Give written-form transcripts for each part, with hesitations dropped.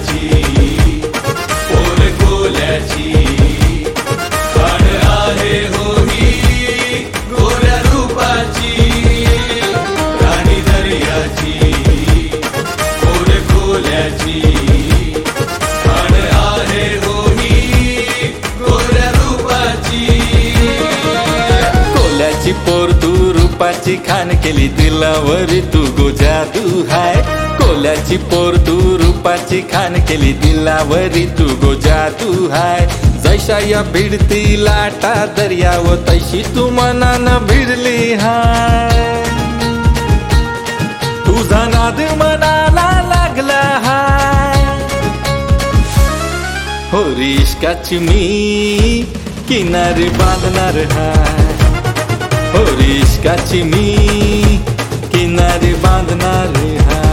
दर्याची पोर कोल्याची खाण आहे हो ही गोऱ्या रूपाची राणी दर्याची पोर कोल्याची खाण आहे हो ही गोऱ्या रूपाची कोल्याची पोर तू रूपाची खाण केली दिलावरी तू गो जादू हाय कोल्याची पोर तू रूपाची खाण केली दिलावरी तू गो जादू हाय जैसा या भिडती लाटा दर्याव तैशी तू मनानं भिडली हाय तुझा नाद मनाला लागला हाय हो इश्काची मी किनारी बांधणार हाय हो इश्काची मी किनारी बांधणार हाय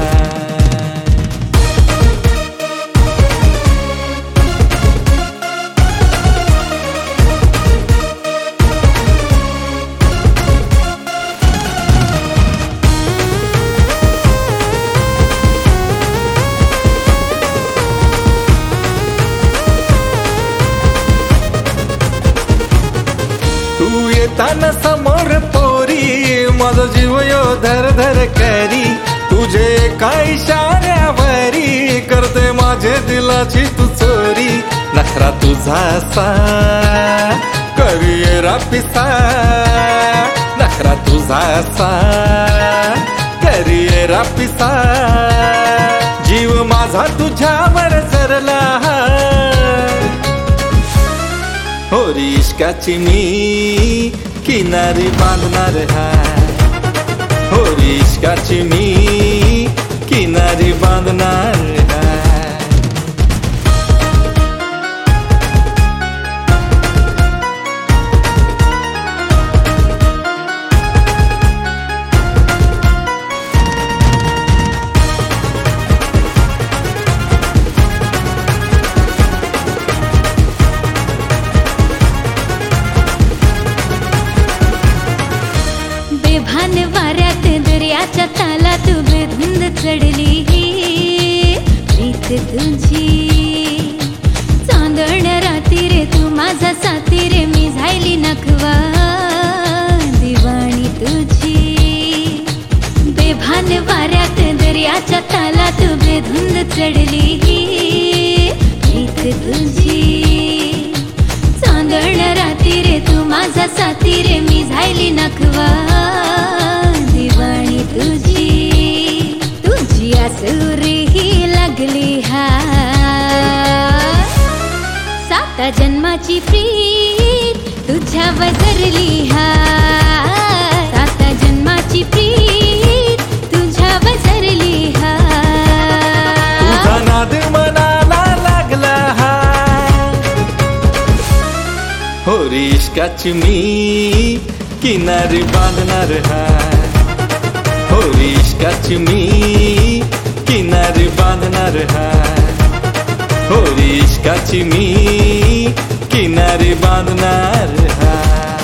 तू येताना समोर पोरी माझा जीव यो धर धर करी तुझे काय इशाऱ्यावरी करते माझे दिलाची तू चोरी नखरा तुझा असा करियरा पिसा नखरा तुझा असा करियरा पिसा जीव माझा तुझ्यावर सरला हो इश्काची मी किनारी बांधणार हाय हो इश्काची मी किनारी बांधणार हाय बेभान वाऱ्यात दर्याच्या तालात बेधुंद चढली प्रीत तुझी चांदण राती रे तू माझा साथी रे मी झायली नखवा दिवाणी तुझी बेभान वाऱ्यात दर्याच्या तालात बेधुंद चढली प्रीत तुझी चांदण राती रे तू माझा साथी रे मी झायली नखवा दिवाणी तुझी तुझी आसुरी ही लागली हा साता जन्माची प्रीत तुझ्या वजरली हा साता जन्माची प्रीत तुझ्या वजरली हा तुझा नाद मनाला लागला हा हो इश्काची मी किनारी बांधणार हाय हो इश्काची मी किनारी बांधणार हाय हो इश्काची मी किनारी बांधणार हाय